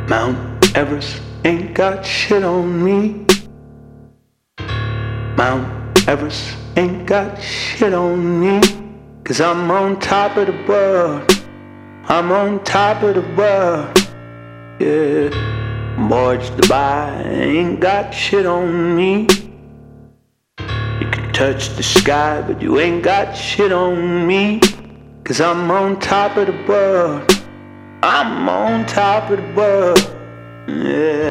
Mount Everest ain't got shit on me. Mount Everest ain't got shit on me. 'Cause I'm on top of the world. I'm on top of the world. Yeah. Boys Dubai ain't got shit on me. You can touch the sky, but you ain't got shit on me. 'Cause I'm on top of the world. I'm on top of the world. Yeah.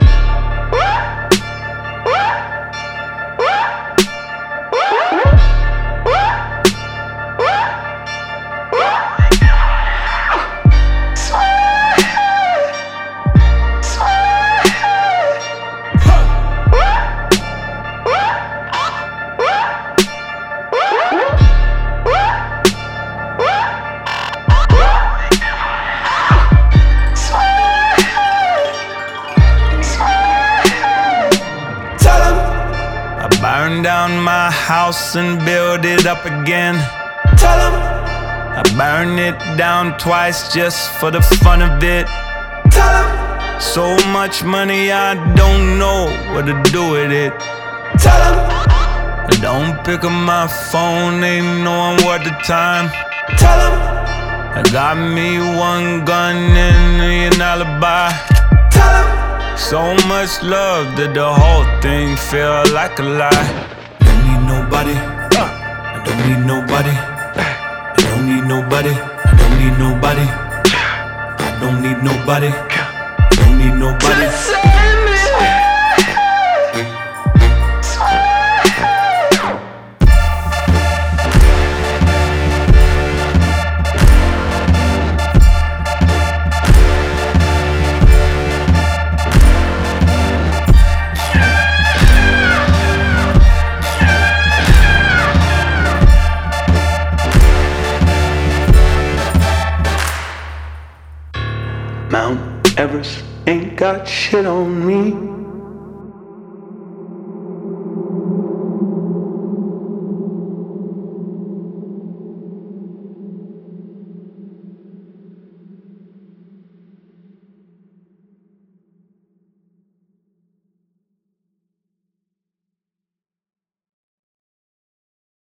Burn down my house and build it up again. Tell 'em I burn it down twice just for the fun of it. Tell 'em so much money I don't know what to do with it. Tell 'em I don't pick up my phone, ain't knowing what the time. Tell 'em I got me one gun and an alibi. Tell 'em so much love that the whole thing feel like a lie. Don't need nobody. I don't need nobody. I don't need nobody. I don't need nobody. I don't need nobody. I don't need nobody. Mount Everest ain't got shit on me.